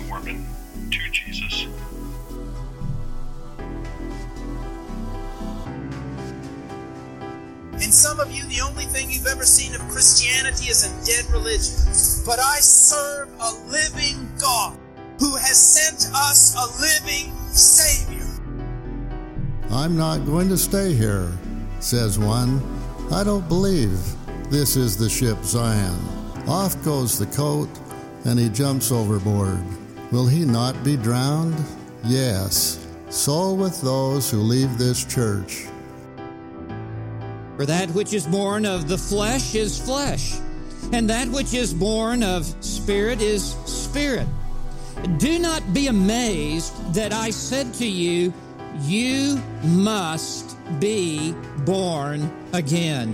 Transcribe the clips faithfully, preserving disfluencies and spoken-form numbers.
Mormon to Jesus. And some of you, the only thing you've ever seen of Christianity is a dead religion. But I serve a living God who has sent us a living Savior. I'm not going to stay here, says one. I don't believe this is the ship Zion. Off goes the coat, and he jumps overboard. Will he not be drowned? Yes. So with those who leave this church. For that which is born of the flesh is flesh, and that which is born of spirit is spirit. Do not be amazed that I said to you, you must be born again.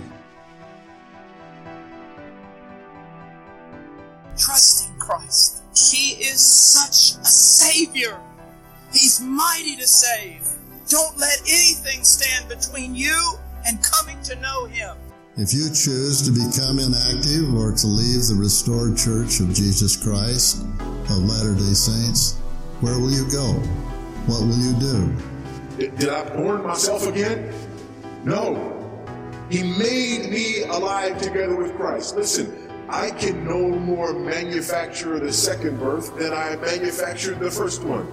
Trust in Christ. He is such a Savior. He's mighty to save. Don't let anything stand between you and coming to know Him. If you choose to become inactive or to leave the restored Church of Jesus Christ of Latter-day Saints, where will you go? What will you do? Did, did I born myself again? No. He made me alive together with Christ. Listen, I can no more manufacture the second birth than I manufactured the first one.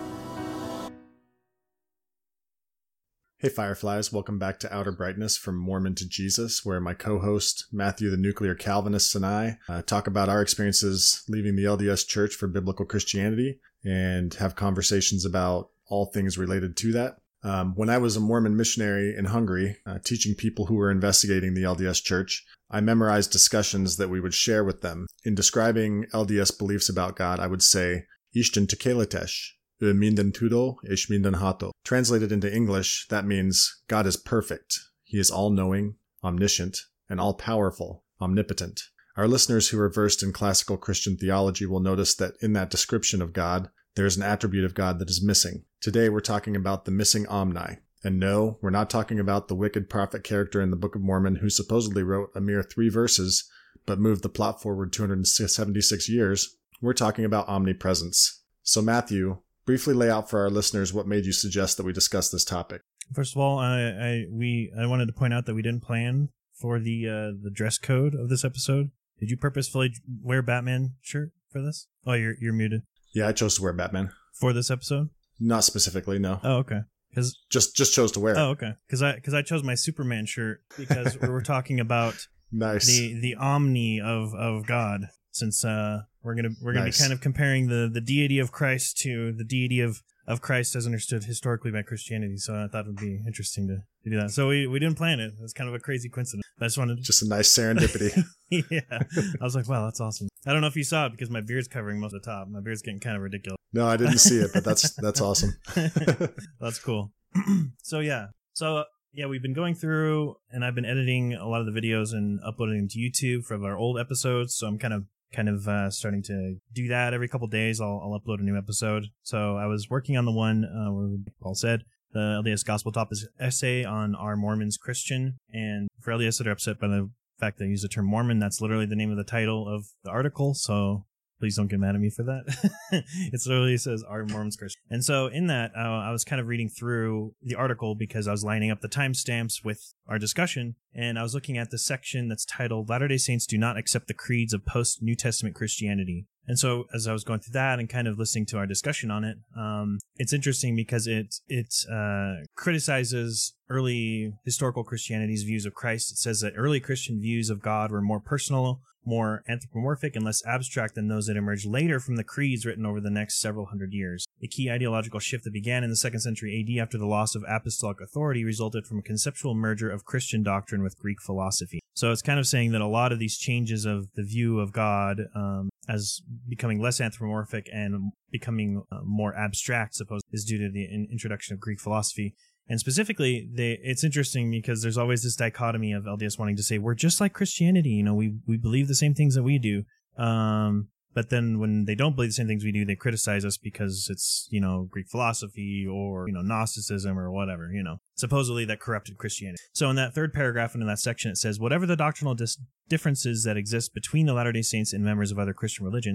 Hey Fireflies, welcome back to Outer Brightness from Mormon to Jesus, where my co-host Matthew the Nuclear Calvinist and I uh, talk about our experiences leaving the L D S Church for biblical Christianity and have conversations about all things related to that. Um, when I was a Mormon missionary in Hungary, uh, teaching people who were investigating the L D S Church, I memorized discussions that we would share with them. In describing L D S beliefs about God, I would say, Isten tekeletes. Minden tudo és minden hato. Translated into English, that means God is perfect. He is all-knowing, omniscient, and all-powerful, omnipotent. Our listeners who are versed in classical Christian theology will notice that in that description of God, there is an attribute of God that is missing. Today we're talking about the missing Omni. And no, we're not talking about the wicked prophet character in the Book of Mormon who supposedly wrote a mere three verses, but moved the plot forward two hundred seventy-six years. We're talking about omnipresence. So Matthew, briefly lay out for our listeners what made you suggest that we discuss this topic. First of all, I, I we I wanted to point out that we didn't plan for the uh, the dress code of this episode. Did you purposefully wear Batman shirt for this? Oh, you're you're muted. Yeah, I chose to wear Batman for this episode. Not specifically, no. Oh, okay. Because just just chose to wear it. Oh, okay. Because I because I chose my Superman shirt because we were talking about nice the the omni of of God. Since uh, we're gonna we're gonna nice. be kind of comparing the, the deity of Christ to the deity of, of Christ as understood historically by Christianity, so I thought it would be interesting to, to do that. So we, we didn't plan it. It was kind of a crazy coincidence. I just wanted to... just a nice serendipity. Yeah, I was like, wow, that's awesome. I don't know if you saw it because my beard's covering most of the top. My beard's getting kind of ridiculous. No, I didn't see it, but that's that's awesome. That's cool. So yeah, so. Yeah, we've been going through, and I've been editing a lot of the videos and uploading them to YouTube from our old episodes. So I'm kind of, kind of uh, starting to do that every couple days. I'll, I'll upload a new episode. So I was working on the one uh, where Paul said the L D S Gospel Top essay on Are Mormons Christian? And for L D S that are upset by the fact that I use the term Mormon, that's literally the name of the title of the article. So please don't get mad at me for that. It literally says, Are Mormons Christian? And so in that, uh, I was kind of reading through the article because I was lining up the timestamps with our discussion. And I was looking at the section that's titled, Latter-day Saints Do Not Accept the Creeds of Post-New Testament Christianity. And so as I was going through that and kind of listening to our discussion on it, um, it's interesting because it, it uh, criticizes early historical Christianity's views of Christ. It says that early Christian views of God were more personal, more anthropomorphic, and less abstract than those that emerged later from the creeds written over the next several hundred years. The key ideological shift that began in the second century A D after the loss of apostolic authority resulted from a conceptual merger of Christian doctrine with Greek philosophy. So it's kind of saying that a lot of these changes of the view of God um, as becoming less anthropomorphic and becoming uh, more abstract, suppose, is due to the in- introduction of Greek philosophy. And specifically, they, it's interesting because there's always this dichotomy of L D S wanting to say, we're just like Christianity, you know, we, we believe the same things that we do. Um, but then when they don't believe the same things we do, they criticize us because it's, you know, Greek philosophy or, you know, Gnosticism or whatever, you know, supposedly that corrupted Christianity. So in that third paragraph and in that section, it says, whatever the doctrinal dis- differences that exist between the Latter-day Saints and members of other Christian religions,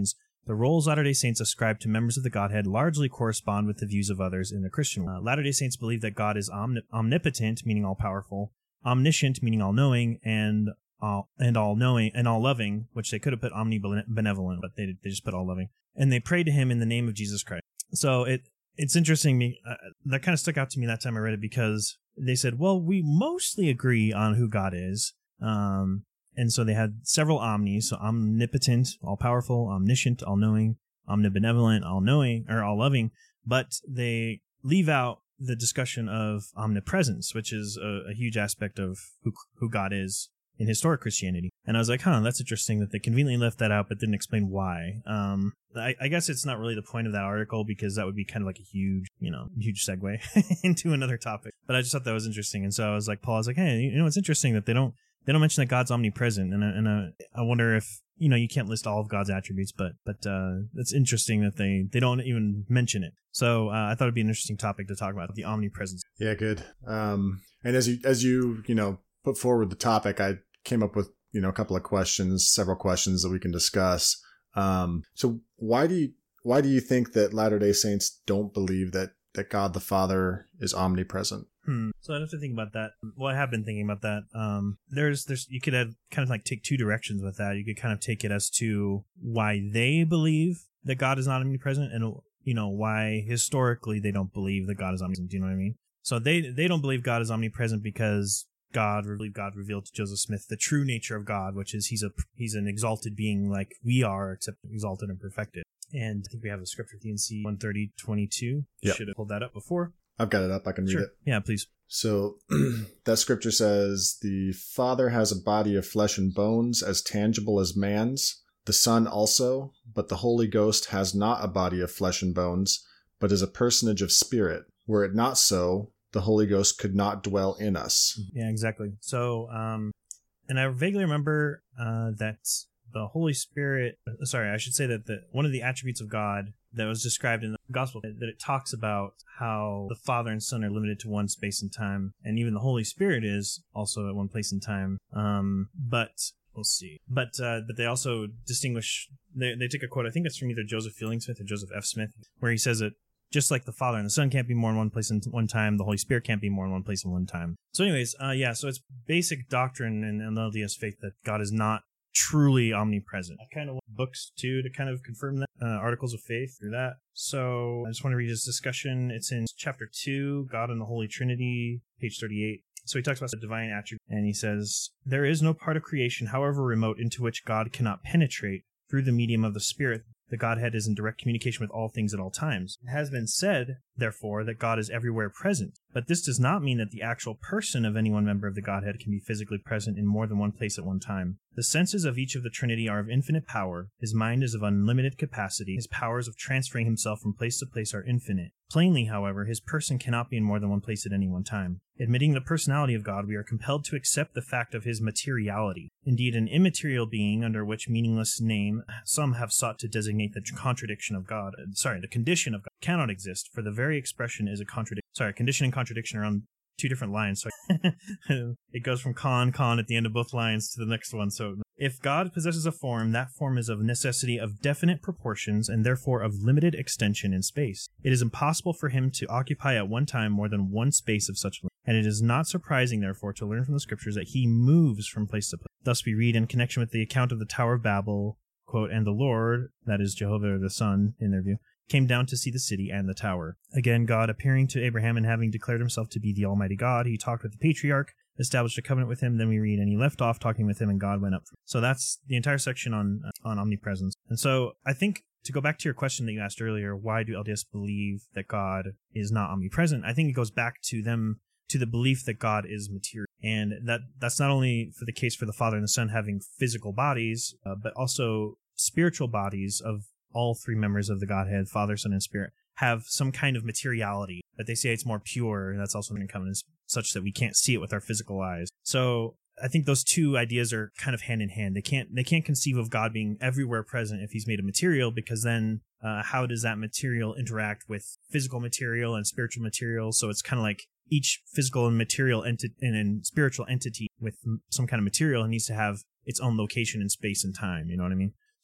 The roles Latter-day Saints ascribe to members of the Godhead largely correspond with the views of others in the Christian world. Uh, Latter-day Saints believe that God is omni- omnipotent, meaning all-powerful, omniscient, meaning all-knowing, and all and all-knowing and all-loving, which they could have put omnibenevolent, but they they just put all-loving. And they pray to him in the name of Jesus Christ. So it it's interesting. Me uh, that kind of stuck out to me that time I read it, because they said, well, we mostly agree on who God is. Um, and so they had several omnis, so omnipotent, all-powerful, omniscient, all-knowing, omnibenevolent, all-knowing, or all-loving, but they leave out the discussion of omnipresence, which is a, a huge aspect of who who God is in historic Christianity. And I was like, huh, that's interesting that they conveniently left that out but didn't explain why. Um, I, I guess it's not really the point of that article, because that would be kind of like a huge, you know, huge segue into another topic. But I just thought that was interesting. And so I was like, Paul, I was like, hey, you know, it's interesting that they don't they don't mention that God's omnipresent. And, I, and I, I wonder if, you know, you can't list all of God's attributes, but but uh, it's interesting that they, they don't even mention it. So uh, I thought it'd be an interesting topic to talk about, the omnipresence. Yeah, good. Um, and as you, as you, you know, put forward the topic, I came up with, you know, a couple of questions, several questions that we can discuss. Um, so why do you, why do you think that Latter-day Saints don't believe that, that God the Father is omnipresent? Hmm. So I'd have to think about that. Well, I have been thinking about that. Um, there's, there's, you could have kind of like take two directions with that. You could kind of take it as to why they believe that God is not omnipresent, and, you know, why historically they don't believe that God is omnipresent. Do you know what I mean? So they, they don't believe God is omnipresent because God, really, God revealed to Joseph Smith the true nature of God, which is he's a he's an exalted being like we are, except exalted and perfected. And I think we have a scripture, D and C one thirty twenty-two. Yep. Should have pulled that up before. I've got it up. I can read Sure. it. Yeah, please. So that scripture says, the Father has a body of flesh and bones as tangible as man's, the Son also, but the Holy Ghost has not a body of flesh and bones, but is a personage of spirit. Were it not so, the Holy Ghost could not dwell in us. Yeah, exactly. So, um, and I vaguely remember uh, that the Holy Spirit, sorry, I should say that the, one of the attributes of God that was described in the gospel, that it talks about how the Father and Son are limited to one space and time, and even the Holy Spirit is also at one place and time. Um, but we'll see. But uh, but they also distinguish, they, they take a quote, I think it's from either Joseph Fielding Smith or Joseph F. Smith, where he says that just like the Father and the Son can't be more in one place in one time, the Holy Spirit can't be more in one place in one time. So anyways, uh, yeah, so it's basic doctrine in, in the L D S faith that God is not truly omnipresent. I kind of want books too to kind of confirm that, uh, articles of faith through that. So I just want to read his discussion. It's in chapter two, God and the Holy Trinity, page thirty-eight. So he talks about the divine attribute, and he says, there is no part of creation, however remote, into which God cannot penetrate through the medium of the Spirit. The Godhead is in direct communication with all things at all times. It has been said, therefore, that God is everywhere present. But this does not mean that the actual person of any one member of the Godhead can be physically present in more than one place at one time. The senses of each of the Trinity are of infinite power. His mind is of unlimited capacity. His powers of transferring himself from place to place are infinite. Plainly, however, his person cannot be in more than one place at any one time. Admitting the personality of God, we are compelled to accept the fact of his materiality. Indeed, an immaterial being, under which meaningless name some have sought to designate the contradiction of God, sorry, the condition of God, cannot exist, for the very expression is a contradiction. Sorry, condition and contradiction are on two different lines. So it goes from con, con at the end of both lines to the next one. So if God possesses a form, that form is of necessity of definite proportions and therefore of limited extension in space. It is impossible for him to occupy at one time more than one space of such length. And it is not surprising, therefore, to learn from the scriptures that he moves from place to place. Thus we read in connection with the account of the Tower of Babel, quote, and the Lord, that is Jehovah the Son in their view, came down to see the city and the tower. Again, God appearing to Abraham and having declared himself to be the Almighty God, he talked with the patriarch, established a covenant with him. Then we read, and he left off talking with him, and God went up. So that's the entire section on on omnipresence. And so I think, to go back to your question that you asked earlier, why do L D S believe that God is not omnipresent? I think it goes back to them, to the belief that God is material. And that that's not only for the case for the Father and the Son having physical bodies, uh, but also spiritual bodies of all three members of the Godhead, Father, Son, and Spirit, have some kind of materiality, that they say it's more pure, and that's also in covenants, such that we can't see it with our physical eyes. So I think those two ideas are kind of hand in hand. They can't they can't conceive of God being everywhere present if he's made of material, because then uh, how does that material interact with physical material and spiritual material? So it's kind of like each physical and material entity and, and spiritual entity with some kind of material needs to have its own location in space and time. You know what I mean?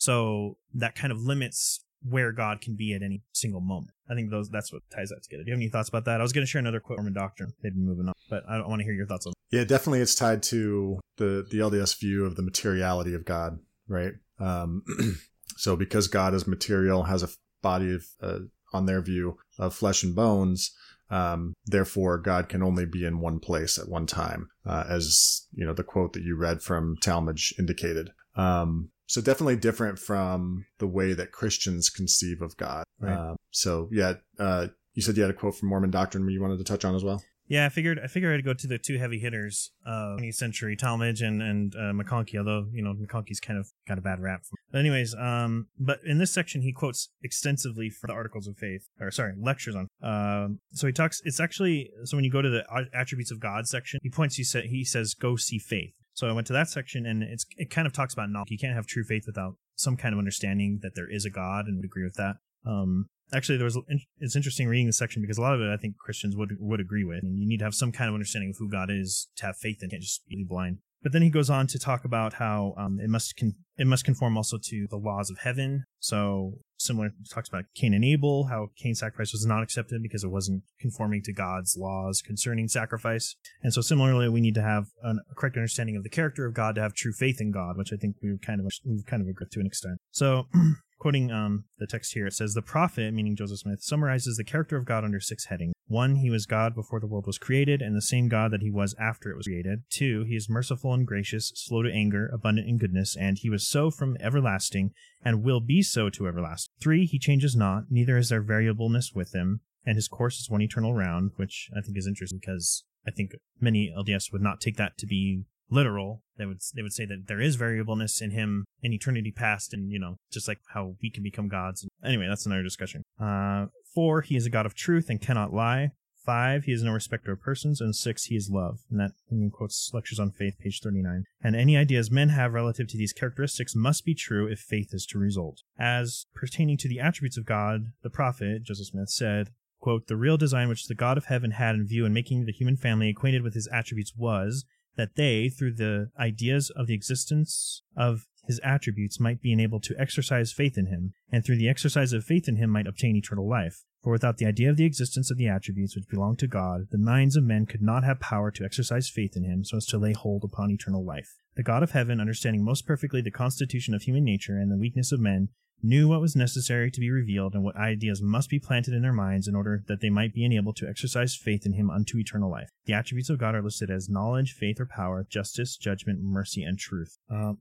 So that kind of limits where God can be at any single moment. I think those that's what ties that together. Do you have any thoughts about that? I was going to share another quote from a doctrine. They've been moving on, but I don't want to hear your thoughts on it. Yeah, definitely it's tied to the, the L D S view of the materiality of God, right? Um, so because God is material, has a body of, uh, on their view, of flesh and bones, um, therefore God can only be in one place at one time, uh, as, you know, the quote that you read from Talmage indicated. Um, So definitely different from the way that Christians conceive of God. Right. Um, so yeah, uh, you said you had a quote from Mormon doctrine you wanted to touch on as well. Yeah, I figured I figured I'd go to the two heavy hitters of twentieth century, Talmage and and uh, McConkie. Although you know McConkie's kind of got a bad rap. But anyways, um, but in this section he quotes extensively from the Articles of Faith, or sorry, lectures on. Um, so he talks. It's actually so when you go to the Attributes of God section, he points. He said he says go see faith. So I went to that section, and it's it kind of talks about knowledge. You can't have true faith without some kind of understanding that there is a God, and would agree with that. Um, actually, there was it's interesting reading this section because a lot of it I think Christians would would agree with. And you need to have some kind of understanding of who God is to have faith in. You can't just be blind. But then he goes on to talk about how um, it must con- it must conform also to the laws of heaven. So similar, he talks about Cain and Abel, how Cain's sacrifice was not accepted because it wasn't conforming to God's laws concerning sacrifice. And so similarly, we need to have an, a correct understanding of the character of God to have true faith in God, which I think we've kind of we've kind of agreed to an extent. So quoting um, the text here, it says, "The prophet," meaning Joseph Smith, summarizes the character of God under six headings. One, he was God before the world was created, and the same God that he was after it was created. Two, he is merciful and gracious, slow to anger, abundant in goodness, and he was so from everlasting, and will be so to everlasting. Three, he changes not, neither is there variableness with him, and his course is one eternal round, which I think is interesting because I think many L D S would not take that to be literal. They would they would say that there is variableness in him in eternity past, and you know, just like how we can become gods. Anyway, that's another discussion. Uh, four, he is a God of truth and cannot lie. Five, he is no respecter of persons. And six, he is love. And that he quotes Lectures on Faith, page thirty-nine. And any ideas men have relative to these characteristics must be true if faith is to result. As pertaining to the attributes of God, the prophet, Joseph Smith, said, quote, "The real design which the God of heaven had in view in making the human family acquainted with his attributes was that they, through the ideas of the existence of his attributes, might be enabled to exercise faith in him, and through the exercise of faith in him might obtain eternal life. For without the idea of the existence of the attributes which belong to God, the minds of men could not have power to exercise faith in him so as to lay hold upon eternal life. The God of heaven, understanding most perfectly the constitution of human nature and the weakness of men, knew what was necessary to be revealed and what ideas must be planted in their minds in order that they might be enabled to exercise faith in him unto eternal life. The attributes of God are listed as knowledge, faith or power, justice, judgment, mercy, and truth." Um,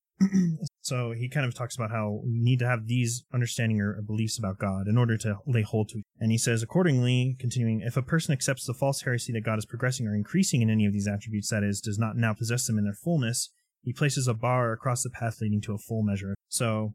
so he kind of talks about how we need to have these understanding or beliefs about God in order to lay hold to it. And he says, accordingly, continuing, if a person accepts the false heresy that God is progressing or increasing in any of these attributes, that is, does not now possess them in their fullness, he places a bar across the path leading to a full measure. So...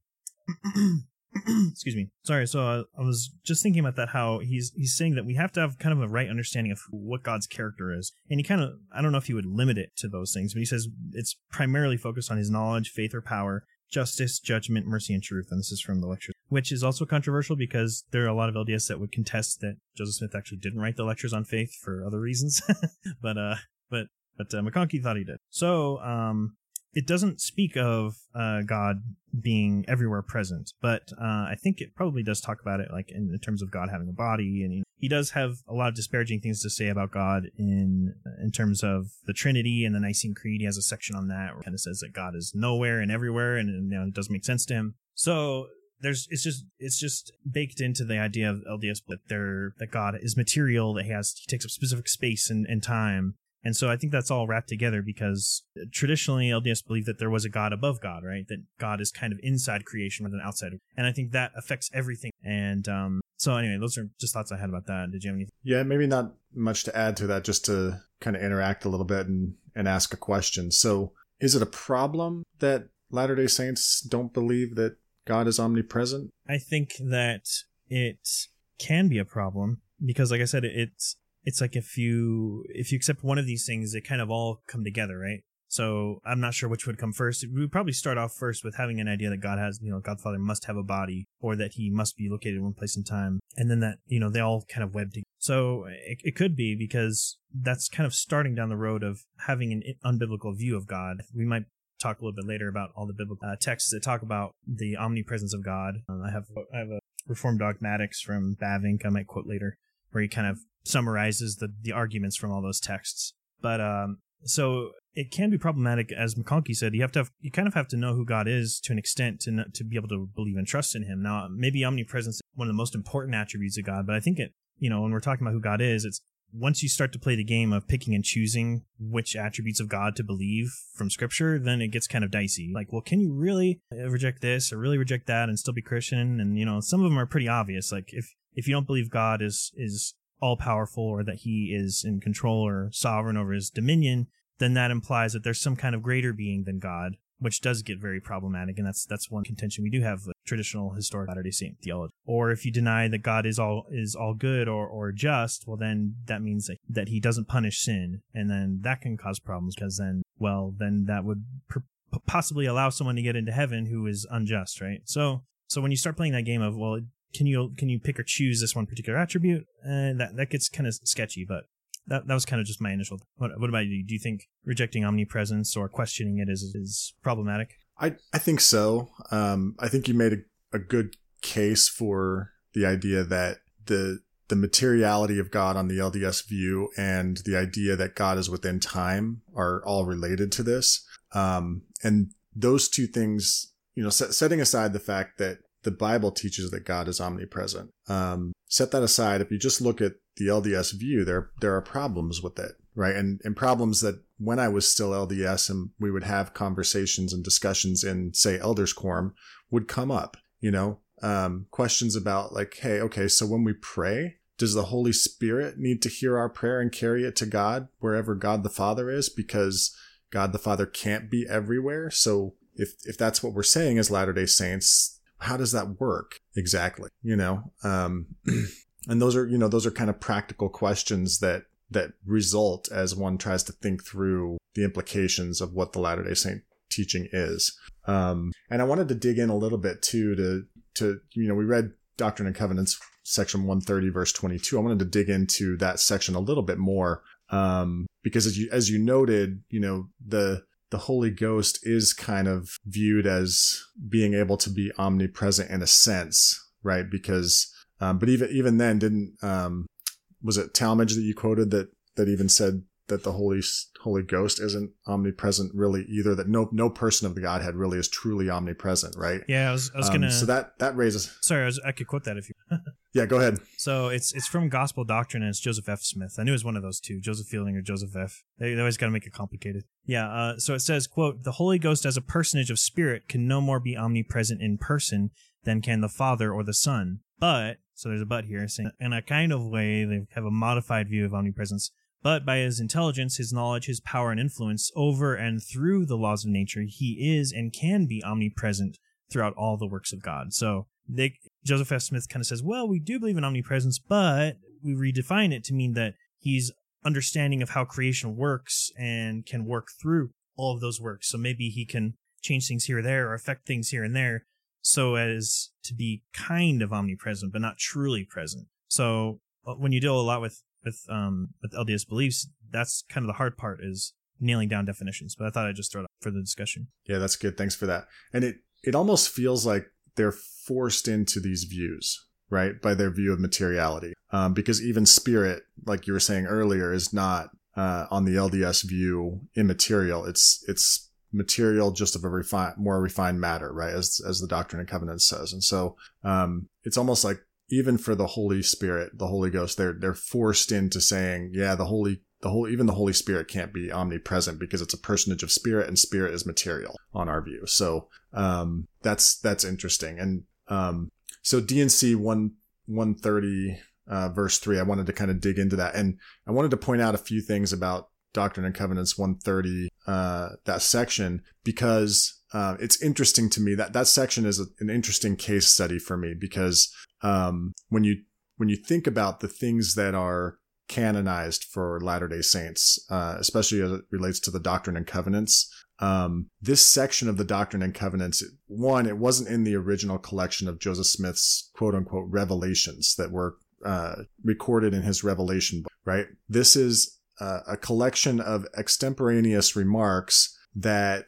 excuse me. Sorry. So I, I was just thinking about that, how he's he's saying that we have to have kind of a right understanding of what God's character is. And he kind of, I don't know if he would limit it to those things, but he says it's primarily focused on his knowledge, faith or power, justice, judgment, mercy, and truth. And this is from the lecture, which is also controversial because there are a lot of L D S that would contest that Joseph Smith actually didn't write the Lectures on Faith for other reasons. but, uh, but, but, uh, McConkie thought he did. So, um, it doesn't speak of uh, God being everywhere present, but uh, I think it probably does talk about it, like in, in terms of God having a body, and he, he does have a lot of disparaging things to say about God in in terms of the Trinity and the Nicene Creed. He has a section on that where it kind of says that God is nowhere and everywhere, and, and you know, it doesn't make sense to him. So there's it's just it's just baked into the idea of L D S that there that God is material, that he has he takes up specific space and, and time. And so I think that's all wrapped together because traditionally L D S believed that there was a God above God, right? That God is kind of inside creation rather than outside. And I think that affects everything. And um, so anyway, those are just thoughts I had about that. Did you have anything? Yeah, maybe not much to add to that, just to kind of interact a little bit and, and ask a question. So is it a problem that Latter-day Saints don't believe that God is omnipresent? I think that it can be a problem because, like I said, it's It's like if you if you accept one of these things, they kind of all come together, right? So I'm not sure which would come first. We would probably start off first with having an idea that God has, you know, God the Father must have a body, or that he must be located in one place in time. And then that, you know, they all kind of web together. So it, it could be because that's kind of starting down the road of having an unbiblical view of God. We might talk a little bit later about all the biblical uh, texts that talk about the omnipresence of God. Um, I have I have a Reformed Dogmatics from Bavinck I might quote later, where he kind of summarizes the, the arguments from all those texts. But um, so it can be problematic, as McConkie said. You have to have, you kind of have to know who God is to an extent to to be able to believe and trust in Him. Now, maybe omnipresence is one of the most important attributes of God, but I think it, you know, when we're talking about who God is, it's once you start to play the game of picking and choosing which attributes of God to believe from Scripture, then it gets kind of dicey. Like, well, can you really reject this or really reject that and still be Christian? And, you know, some of them are pretty obvious. Like, if if you don't believe God is is all-powerful or that He is in control or sovereign over His dominion, then that implies that there's some kind of greater being than God, which does get very problematic, and that's that's one contention we do have with traditional historic Latter-day Saint theology. Or if you deny that God is all is all good or, or just, well, then that means that, that He doesn't punish sin, and then that can cause problems, because then, well, then that would per- possibly allow someone to get into heaven who is unjust, right? So so when you start playing that game of, well, can you can you pick or choose this one particular attribute, uh, that, that gets kind of sketchy, but That that was kind of just my initial. What, what about you? Do you think rejecting omnipresence or questioning it is is problematic? I, I think so. Um, I think you made a, a good case for the idea that the the materiality of God on the L D S view and the idea that God is within time are all related to this. Um, and those two things, you know, set, setting aside the fact that the Bible teaches that God is omnipresent, um, set that aside. If you just look at the L D S view, there there are problems with it, right? And and problems that when I was still L D S and we would have conversations and discussions in, say, Elders Quorum would come up, you know, um, questions about like, hey, okay, so when we pray, does the Holy Spirit need to hear our prayer and carry it to God wherever God the Father is? Because God the Father can't be everywhere. So if if that's what we're saying as Latter-day Saints, how does that work exactly? You know, um, and those are, you know, those are kind of practical questions that, that result as one tries to think through the implications of what the Latter-day Saint teaching is. Um, and I wanted to dig in a little bit too, to, to, you know, we read Doctrine and Covenants, section one thirty, verse twenty-two. I wanted to dig into that section a little bit more. Um, because as you, as you noted, you know, the, the Holy Ghost is kind of viewed as being able to be omnipresent in a sense, right? Because, um, but even, even then didn't, um, was it Talmage that you quoted that, that even said that the Holy, Holy Ghost isn't omnipresent really either, that no, no person of the Godhead really is truly omnipresent, right? Yeah, I was, I was um, gonna. So that, that raises. Sorry, I, was, I could quote that if you. Yeah, go ahead. So it's it's from Gospel Doctrine, and it's Joseph F. Smith. I knew it was one of those two, Joseph Fielding or Joseph F. They, they always got to make it complicated. Yeah, uh, so it says, quote, "The Holy Ghost as a personage of spirit can no more be omnipresent in person than can the Father or the Son. But," so there's a but here, saying, "in a kind of way, they have a modified view of omnipresence. But by his intelligence, his knowledge, his power and influence over and through the laws of nature, he is and can be omnipresent throughout all the works of God." So they, Joseph F. Smith kind of says, well, we do believe in omnipresence, but we redefine it to mean that he's understanding of how creation works and can work through all of those works. So maybe he can change things here or there or affect things here and there so as to be kind of omnipresent, but not truly present. So when you deal a lot with with um with L D S beliefs, that's kind of the hard part, is nailing down definitions. But I thought I'd just throw it up for the discussion. Yeah, that's good. Thanks for that. And it it almost feels like they're forced into these views, right, by their view of materiality. Um, because even spirit, like you were saying earlier, is not uh, on the L D S view immaterial. It's it's material, just of a refined, more refined matter, right, as as the Doctrine and Covenants says. And so um, it's almost like even for the Holy Spirit, the Holy Ghost, they're they're forced into saying, yeah, the Holy the whole even the Holy Spirit can't be omnipresent because it's a personage of spirit, and spirit is material on our view. So um, that's that's interesting. And um, so D and C one one thirty uh, verse three, I wanted to kind of dig into that, and I wanted to point out a few things about Doctrine and Covenants one thirty, uh, that section, because uh, it's interesting to me that that section is a, an interesting case study for me, because um, when you when you think about the things that are canonized for Latter-day Saints, uh, especially as it relates to the Doctrine and Covenants, um, this section of the Doctrine and Covenants, one, it wasn't in the original collection of Joseph Smith's quote unquote revelations that were uh, recorded in his Revelation book, right? This is uh, a collection of extemporaneous remarks that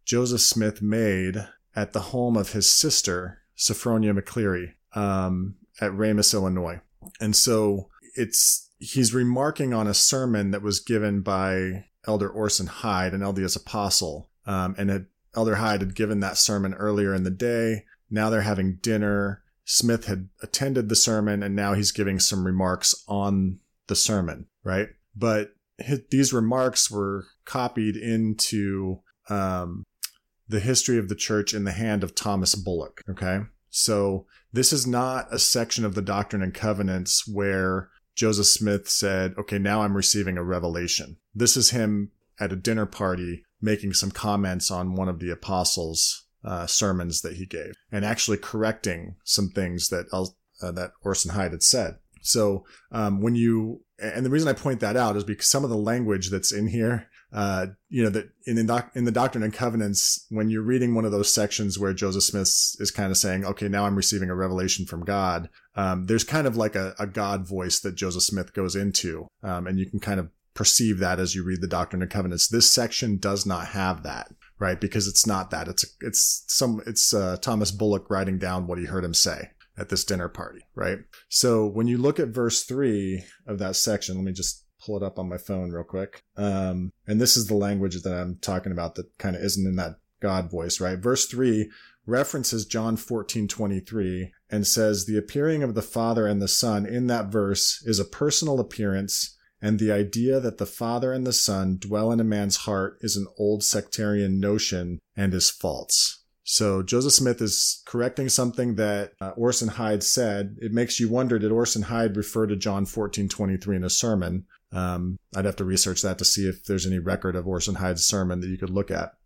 Joseph Smith made at the home of his sister, Sophronia McCleary, um, at Ramus, Illinois. And so it's he's remarking on a sermon that was given by Elder Orson Hyde, an L D S apostle, um, and had, Elder Hyde had given that sermon earlier in the day. Now they're having dinner. Smith had attended the sermon, and now he's giving some remarks on the sermon, right? But his, these remarks were copied into um, the history of the church in the hand of Thomas Bullock, okay? So this is not a section of the Doctrine and Covenants where Joseph Smith said, okay, now I'm receiving a revelation. This is him at a dinner party making some comments on one of the apostles' uh, sermons that he gave and actually correcting some things that uh, that Orson Hyde had said. So um, when you, and the reason I point that out is because some of the language that's in here, uh, you know, that in the, doc, in the Doctrine and Covenants, when you're reading one of those sections where Joseph Smith is kind of saying, okay, now I'm receiving a revelation from God, um, there's kind of like a, a God voice that Joseph Smith goes into, um, and you can kind of perceive that as you read the Doctrine and Covenants. This section does not have that, right? Because it's not that. It's it's some it's uh, Thomas Bullock writing down what he heard him say at this dinner party, right? So when you look at verse three of that section, let me just pull it up on my phone real quick. Um, and this is the language that I'm talking about that kind of isn't in that God voice, right? Verse three references John fourteen twenty-three and says the appearing of the Father and the Son in that verse is a personal appearance, and the idea that the Father and the Son dwell in a man's heart is an old sectarian notion and is false. So Joseph Smith is correcting something that uh, Orson Hyde said. It makes you wonder, did Orson Hyde refer to John fourteen twenty-three in a sermon? Um, I'd have to research that to see if there's any record of Orson Hyde's sermon that you could look at.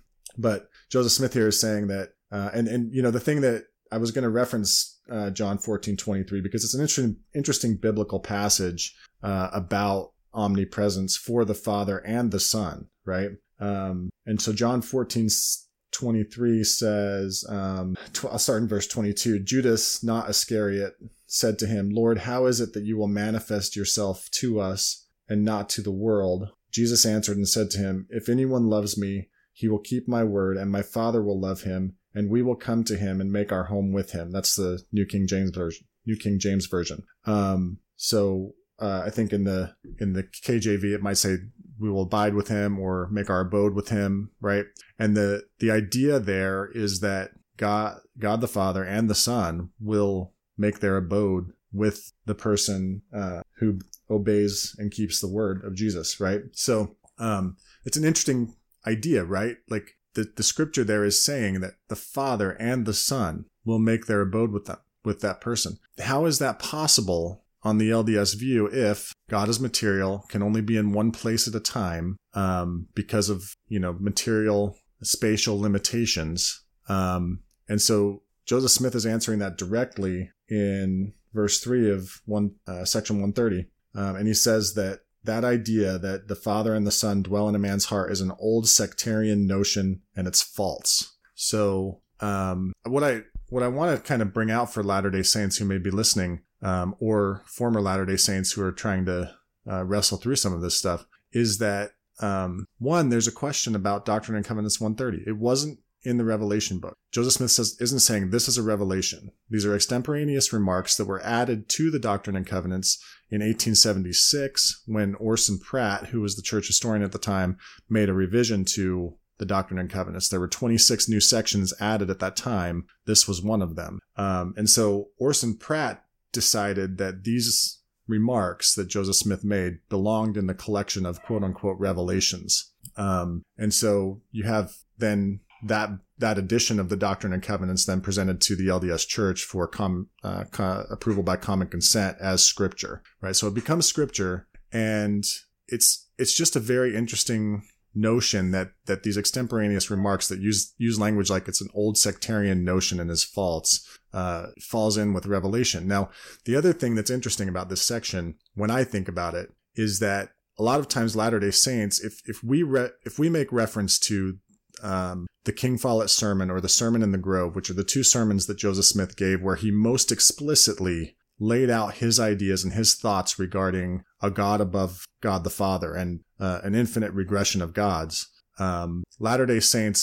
But Joseph Smith here is saying that, uh, and, and, you know, the thing that I was going to reference uh, John fourteen twenty-three because it's an interesting, interesting biblical passage uh, about omnipresence for the Father and the Son, right? Um, and so John fourteen twenty-three says, um, tw- I'll start in verse twenty-two. Judas, not Iscariot, said to him, Lord, how is it that you will manifest yourself to us and not to the world? Jesus answered and said to him, if anyone loves me, he will keep my word, and my Father will love him, and we will come to him and make our home with him. That's the New King James version. New King James version. Um, so uh, I think in the in the K J V it might say we will abide with him or make our abode with him, right? And the the idea there is that God God the Father and the Son will make their abode with the person uh, who obeys and keeps the word of Jesus, right? So um, it's an interesting idea, right? Like the, the scripture there is saying that the Father and the Son will make their abode with them, with that person. How is that possible on the L D S view if God is material, can only be in one place at a time um, because of, you know, material spatial limitations? Um, and so Joseph Smith is answering that directly in verse three of one uh, section one thirty. Um, and he says that that idea that the Father and the Son dwell in a man's heart is an old sectarian notion and it's false. So um, what I what I want to kind of bring out for Latter-day Saints who may be listening, um, or former Latter-day Saints who are trying to uh, wrestle through some of this stuff, is that um, one, there's a question about Doctrine and Covenants one thirty. It wasn't in the Revelation book. Joseph Smith says, isn't saying this is a revelation. These are extemporaneous remarks that were added to the Doctrine and Covenants in eighteen seventy-six when Orson Pratt, who was the church historian at the time, made a revision to the Doctrine and Covenants. There were twenty-six new sections added at that time. This was one of them. Um, and so Orson Pratt decided that these remarks that Joseph Smith made belonged in the collection of quote unquote revelations. Um, and so you have then that that edition of the Doctrine and Covenants then presented to the L D S Church for com, uh, co- approval by common consent as scripture, right? So it becomes scripture, and it's it's just a very interesting notion that that these extemporaneous remarks that use use language like it's an old sectarian notion and is false uh, falls in with Revelation. Now, the other thing that's interesting about this section, when I think about it, is that a lot of times Latter-day Saints, if if we re- if we make reference to Um, the King Follett sermon or the Sermon in the Grove, which are the two sermons that Joseph Smith gave where he most explicitly laid out his ideas and his thoughts regarding a God above God the Father and uh, an infinite regression of gods. Um, Latter-day Saints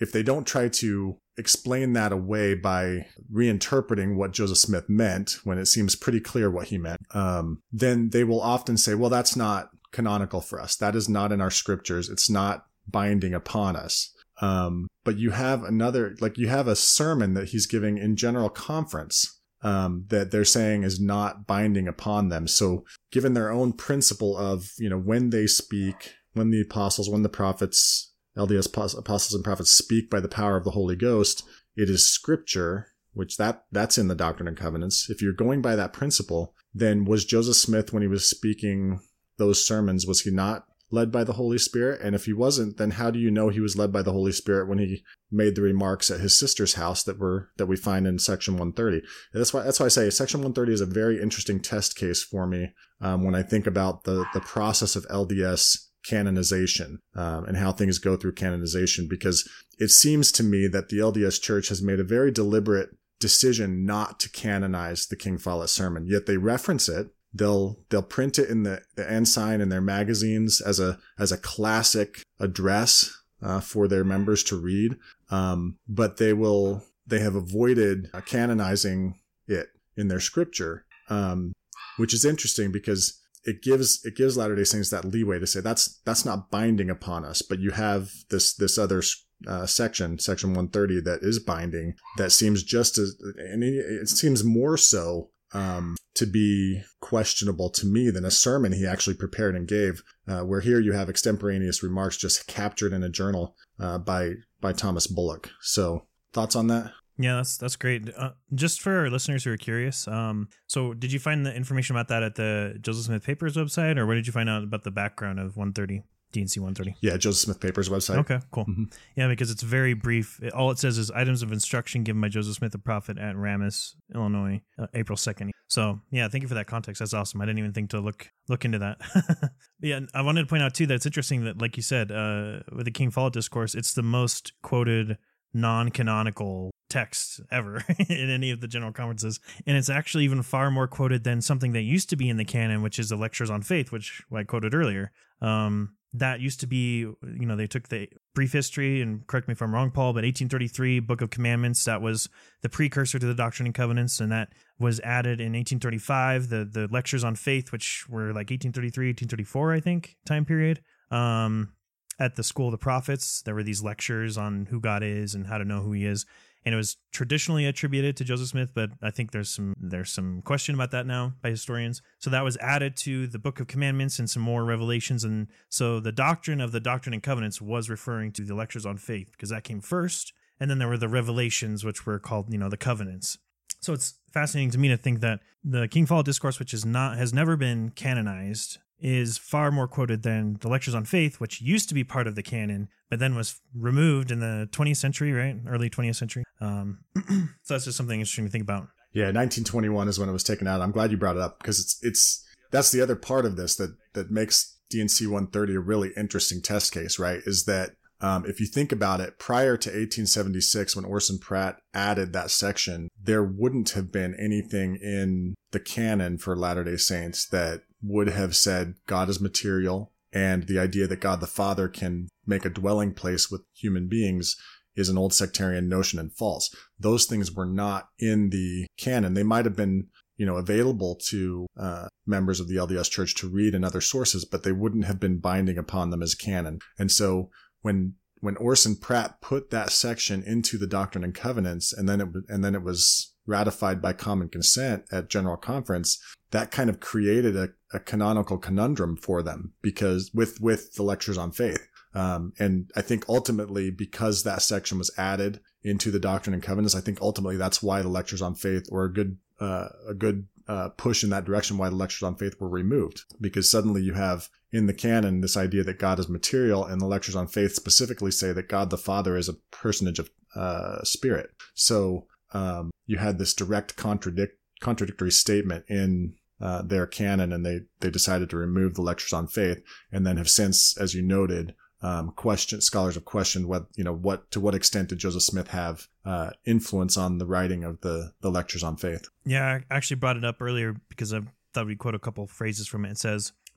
if they don't try to explain that away by reinterpreting what Joseph Smith meant when it seems pretty clear what he meant, um, then they will often say, well, that's not canonical for us. That is not in our scriptures. It's not binding upon us. Um, but you have another, like you have a sermon that he's giving in general conference, um, that they're saying is not binding upon them. So given their own principle of, you know, when they speak, when the apostles, when the prophets, L D S apostles and prophets speak by the power of the Holy Ghost, it is scripture, which that that's in the Doctrine and Covenants. If you're going by that principle, then was Joseph Smith, when he was speaking those sermons, was he not led by the Holy Spirit? And if he wasn't, then how do you know he was led by the Holy Spirit when he made the remarks at his sister's house that were that we find in section one thirty? And that's why that's why I say section one thirty is a very interesting test case for me um, when I think about the the process of L D S canonization um, and how things go through canonization, because it seems to me that the L D S Church has made a very deliberate decision not to canonize the King Follett sermon, yet they reference it. They'll they'll print it in the, the ensign in their magazines as a as a classic address uh, for their members to read, um, but they will they have avoided uh, canonizing it in their scripture, um, which is interesting because it gives it gives Latter-day Saints that leeway to say that's that's not binding upon us, but you have this this other uh, section, section one thirty, that is binding, that seems just as, and it, it seems more so um, to be questionable to me than a sermon he actually prepared and gave. Uh, where here you have extemporaneous remarks just captured in a journal uh, by by Thomas Bullock. So thoughts on that? Yeah, that's that's great. Uh, just for our listeners who are curious, um, so did you find the information about that at the Joseph Smith Papers website, or where did you find out about the background of one thirty, D and C one thirty? Yeah, Joseph Smith Papers website. Okay, cool. Mm-hmm. Yeah, because it's very brief. It, all it says is items of instruction given by Joseph Smith the prophet at Ramis, Illinois, uh, April second. So yeah, thank you for that context. That's awesome. I didn't even think to look look into that. Yeah, I wanted to point out too that it's interesting that, like you said, uh, with the King Follett Discourse, it's the most quoted non-canonical text ever in any of the general conferences, and it's actually even far more quoted than something that used to be in the canon, which is the Lectures on Faith, which I quoted earlier. Um, that used to be, you know, they took the brief history, and correct me if I'm wrong, Paul, but eighteen thirty-three Book of Commandments, that was the precursor to the Doctrine and Covenants, and that was added in eighteen thirty-five. The the Lectures on Faith, which were like eighteen thirty-three, eighteen thirty-four, I think, time period. Um, at the School of the Prophets, there were these lectures on who God is and how to know who he is. And it was traditionally attributed to Joseph Smith, but I think there's some there's some question about that now by historians. So that was added to the Book of Commandments and some more revelations. And so the doctrine of the Doctrine and Covenants was referring to the Lectures on Faith, because that came first. And then there were the revelations, which were called, you know, the covenants. So it's fascinating to me to think that the King Follett Discourse, which is not has never been canonized, is far more quoted than the Lectures on Faith, which used to be part of the canon, but then was removed in the twentieth century, right? Early twentieth century. Um, so that's just something interesting to think about. Yeah, nineteen twenty-one is when it was taken out. I'm glad you brought it up, because it's it's that's the other part of this that that makes D and C one thirty a really interesting test case, right? Is that um, if you think about it, prior to eighteen seventy-six, when Orson Pratt added that section, there wouldn't have been anything in the canon for Latter-day Saints that would have said God is material, and the idea that God the Father can make a dwelling place with human beings is an old sectarian notion and false. Those things were not in the canon. They might have been, you know, available to uh, members of the L D S Church to read in other sources, but they wouldn't have been binding upon them as canon. And so when when Orson Pratt put that section into the Doctrine and Covenants, and then it and then it was ratified by common consent at General Conference, that kind of created a, a canonical conundrum for them, because with with the Lectures on Faith. Um, and I think ultimately, because that section was added into the Doctrine and Covenants, I think ultimately that's why the Lectures on Faith, or a good uh, a good uh, push in that direction, why the Lectures on Faith were removed. Because suddenly you have in the canon this idea that God is material, and the Lectures on Faith specifically say that God the Father is a personage of uh, spirit. So um, you had this direct contradict contradictory statement in uh, their canon, and they they decided to remove the Lectures on Faith, and then have since, as you noted, Um, question scholars have questioned what you know what to what extent did Joseph Smith have uh, influence on the writing of the the Lectures on Faith. Yeah, I actually brought it up earlier because I thought we'd quote a couple phrases from it. It says,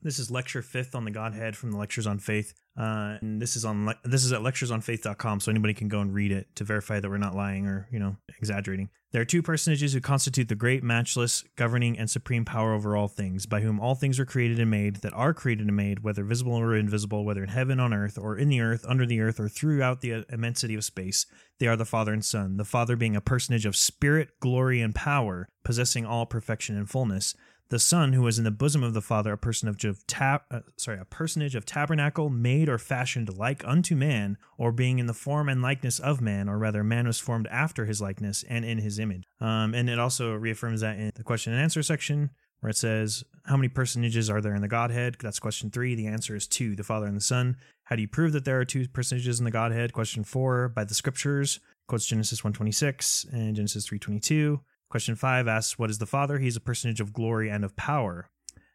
This is lecture fifth on the Godhead from the Lectures on Faith. Uh, and this is on le- this is at lectures on faith dot com, so anybody can go and read it to verify that we're not lying or, you know, exaggerating. There are two personages who constitute the great, matchless, governing, and supreme power over all things, by whom all things are created and made, that are created and made, whether visible or invisible, whether in heaven, on earth, or in the earth, under the earth, or throughout the immensity of space. They are the Father and Son, the Father being a personage of spirit, glory, and power, possessing all perfection and fullness. The Son, who is in the bosom of the Father, a person of tab, uh, sorry, a personage of tabernacle, made or fashioned like unto man, or being in the form and likeness of man, or rather, man was formed after his likeness and in his image. Um, and it also reaffirms that in the question and answer section, where it says, how many personages are there in the Godhead? That's question three. The answer is two, the Father and the Son. How do you prove that there are two personages in the Godhead? Question four, by the Scriptures. Quotes Genesis one twenty-six and Genesis three twenty-two. Question five asks, what is the Father? He's a personage of glory and of power.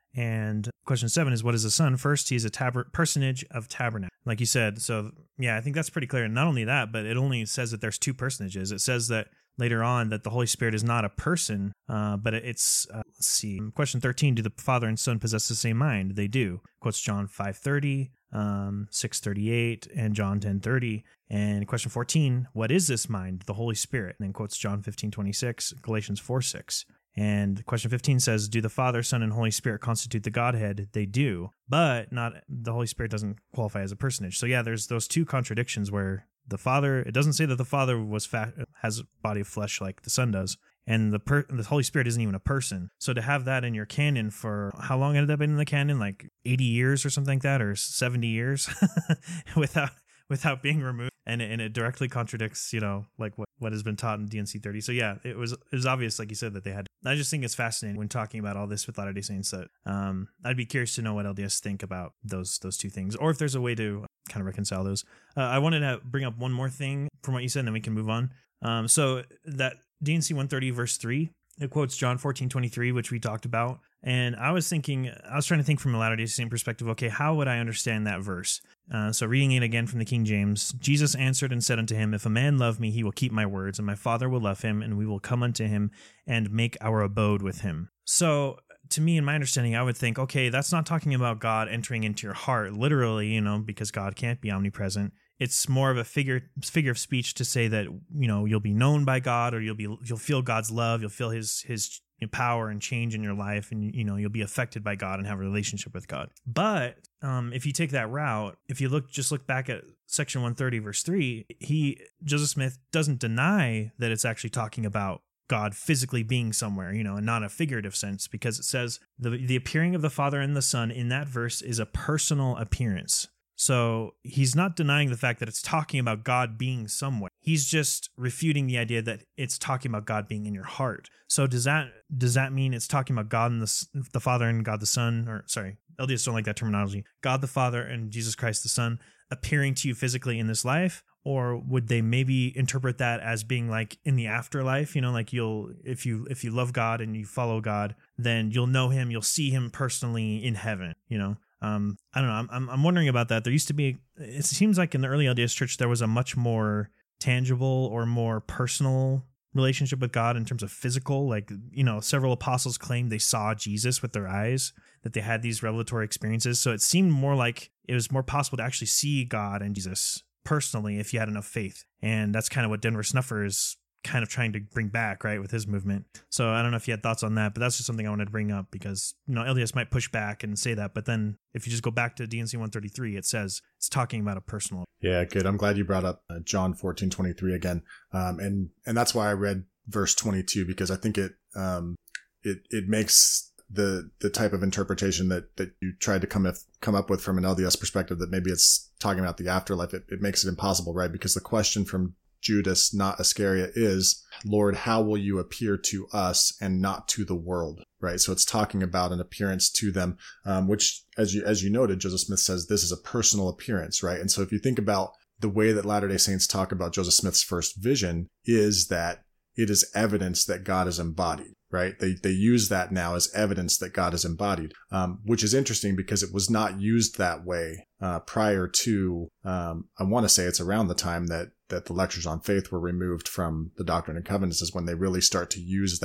And question seven is, what is the Son? First, he's a tab- personage of tabernacle. Like you said, so yeah, I think that's pretty clear. And not only that, but it only says that there's two personages. It says that later on that the Holy Spirit is not a person, uh, but it's, uh, let's see. Question thirteen, do the Father and Son possess the same mind? They do. Quotes John five thirty, um, six thirty-eight, and John ten thirty. And question fourteen, what is this mind? The Holy Spirit. And then quotes John fifteen twenty-six, Galatians four six. And question fifteen says, do the Father, Son, and Holy Spirit constitute the Godhead? They do, but not the Holy Spirit doesn't qualify as a personage. So yeah, there's those two contradictions where the Father, it doesn't say that the Father was fat, has a body of flesh like the Son does, and the per, the Holy Spirit isn't even a person. So to have that in your canon for, how long had that been in the canon? Like eighty years or something like that, or seventy years without without being removed. And it, and it directly contradicts, you know, like what, what has been taught in D and C thirty. So yeah, it was it was obvious, like you said, that they had. I just think it's fascinating when talking about all this with Latter-day Saints that um, I'd be curious to know what L D S think about those those two things, or if there's a way to kind of reconcile those. Uh, I wanted to bring up one more thing from what you said, and then we can move on. Um, so that D and C one thirty verse three, it quotes John fourteen twenty-three, which we talked about. And I was thinking, I was trying to think from a Latter-day Saint perspective, okay, how would I understand that verse? Uh, so reading it again from the King James, Jesus answered and said unto him, if a man love me, he will keep my words, and my Father will love him, and we will come unto him and make our abode with him. So to me, in my understanding, I would think, okay, that's not talking about God entering into your heart, literally, you know, because God can't be omnipresent. It's more of a figure figure of speech to say that, you know, you'll be known by God, or you'll be you'll feel God's love, you'll feel his his power and change in your life, and, you know, you'll be affected by God and have a relationship with God. But um, if you take that route, if you look just look back at section one thirty verse three, he Joseph Smith doesn't deny that it's actually talking about God physically being somewhere, you know, and not a figurative sense, because it says the the appearing of the Father and the Son in that verse is a personal appearance. So he's not denying the fact that it's talking about God being somewhere. He's just refuting the idea that it's talking about God being in your heart. So does that does that mean it's talking about God and the, the Father and God the Son, or sorry, L D S don't like that terminology, God the Father and Jesus Christ the Son appearing to you physically in this life? Or would they maybe interpret that as being like in the afterlife, you know, like you'll, if you, if you love God and you follow God, then you'll know him, you'll see him personally in heaven, you know? Um, I don't know. I'm, I'm wondering about that. There used to be, it seems like in the early L D S church, there was a much more tangible or more personal relationship with God in terms of physical, like, you know, several apostles claimed they saw Jesus with their eyes, that they had these revelatory experiences. So it seemed more like it was more possible to actually see God and Jesus personally if you had enough faith. And that's kind of what Denver Snuffer is kind of trying to bring back, right, with his movement. So I don't know if you had thoughts on that, but that's just something I wanted to bring up because, you know, L D S might push back and say that, but then if you just go back to D and C one thirty-three, it says it's talking about a personal. Yeah, good. I'm glad you brought up uh, John fourteen twenty-three again. Um, and, and that's why I read verse twenty-two, because I think it, um, it, it makes the, the type of interpretation that, that you tried to come, if, come up with from an L D S perspective, that maybe it's talking about the afterlife. It, it makes it impossible, right? Because the question from Judas, not Iscariot, is, Lord, how will you appear to us and not to the world? Right. So it's talking about an appearance to them, um, which, as you, as you noted, Joseph Smith says this is a personal appearance. Right. And so if you think about the way that Latter-day Saints talk about Joseph Smith's first vision, is that it is evidence that God is embodied. Right. They, they use that now as evidence that God is embodied, um, which is interesting because it was not used that way, uh, prior to, um, I want to say it's around the time that, that the lectures on faith were removed from the Doctrine and Covenants is when they really start to use that,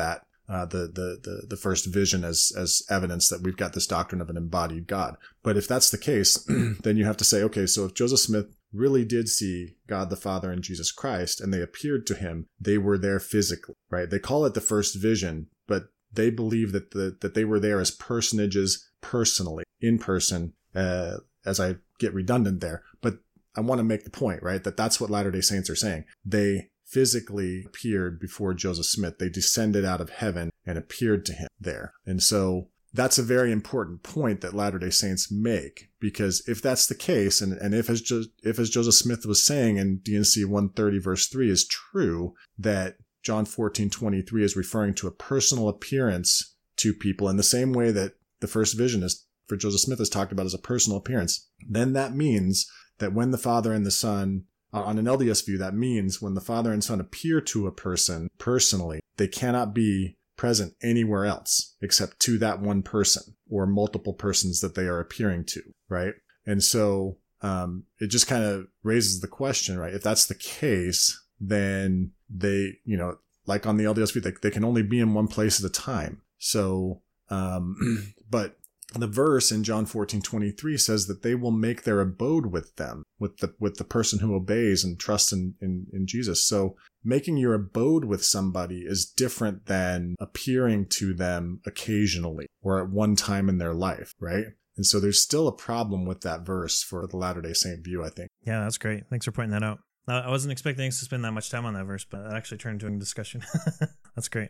uh, the, the the the first vision as as evidence that we've got this doctrine of an embodied God. But if that's the case, then you have to say, okay, so if Joseph Smith really did see God the Father and Jesus Christ, and they appeared to him, they were there physically, right? They call it the first vision, but they believe that the that they were there as personages, personally, in person, uh, as I get redundant there. But I want to make the point, right, that that's what Latter-day Saints are saying. They physically appeared before Joseph Smith. They descended out of heaven and appeared to him there. And so that's a very important point that Latter-day Saints make, because if that's the case, and, and if, as jo- if as Joseph Smith was saying in D and C one thirty verse three is true, that John fourteen twenty-three is referring to a personal appearance to people in the same way that the first vision is for Joseph Smith is talked about as a personal appearance, then that means that when the Father and the Son, on an L D S view, that means when the Father and Son appear to a person personally, they cannot be present anywhere else except to that one person or multiple persons that they are appearing to, right? And so um, it just kind of raises the question, right? If that's the case, then they, you know, like on the L D S view, they, they can only be in one place at a time. So, um, but the verse in John fourteen twenty-three says that they will make their abode with them, with the with the person who obeys and trusts in, in, in Jesus. So making your abode with somebody is different than appearing to them occasionally or at one time in their life, right? And so there's still a problem with that verse for the Latter-day Saint view, I think. Yeah, that's great. Thanks for pointing that out. I wasn't expecting us to spend that much time on that verse, but it actually turned into a discussion. That's great.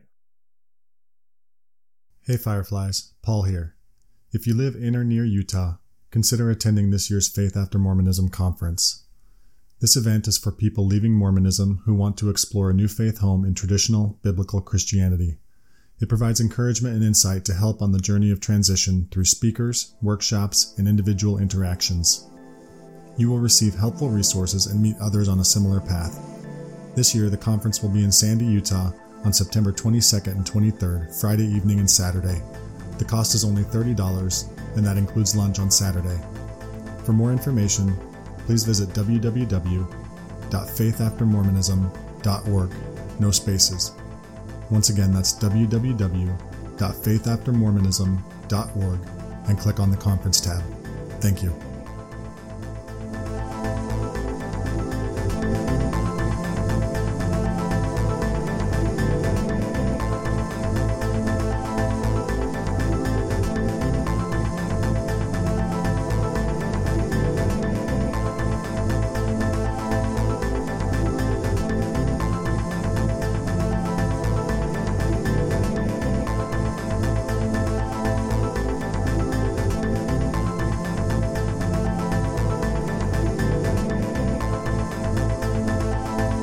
Hey Fireflies, Paul here. If you live in or near Utah, consider attending this year's Faith After Mormonism conference. This event is for people leaving Mormonism who want to explore a new faith home in traditional biblical Christianity. It provides encouragement and insight to help on the journey of transition through speakers, workshops, and individual interactions. You will receive helpful resources and meet others on a similar path. This year, the conference will be in Sandy, Utah on September twenty-second and twenty-third, Friday evening and Saturday. The cost is only thirty dollars, and that includes lunch on Saturday. For more information, please visit w w w dot faith after mormonism dot org, no spaces. Once again, that's w w w dot faith after mormonism dot org, and click on the conference tab. Thank you.